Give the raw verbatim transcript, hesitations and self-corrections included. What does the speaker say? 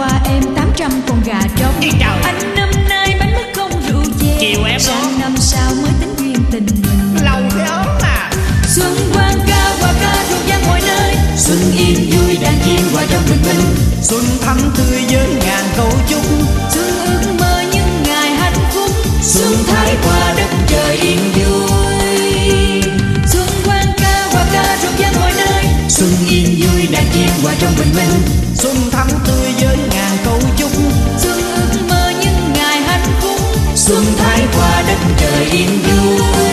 qua em tám trăm con gà trống. Anh năm nay bánh mứt không rượu chè. Chiều em sang đó. năm sau mới tính duyên tình mình. Lâu thế ớn à. Xuân quang ca hoa ca rộn ràng mọi nơi. Xuân yên vui đàn chim hòa trong bình minh. Xuân thắm tươi với ngàn câu chúc. Xuân ước mơ những ngày hạnh phúc. Xuân thái qua đất trời yên vui. Xuân quang ca hoa ca rộn ràng mọi nơi. Xuân yên vui đàn chim hòa trong bình minh. Xuân thắm tươi với ngàn câu chúc. Xuân ước mơ những ngày hạnh phúc. Xuân thái qua đất trời yên vui.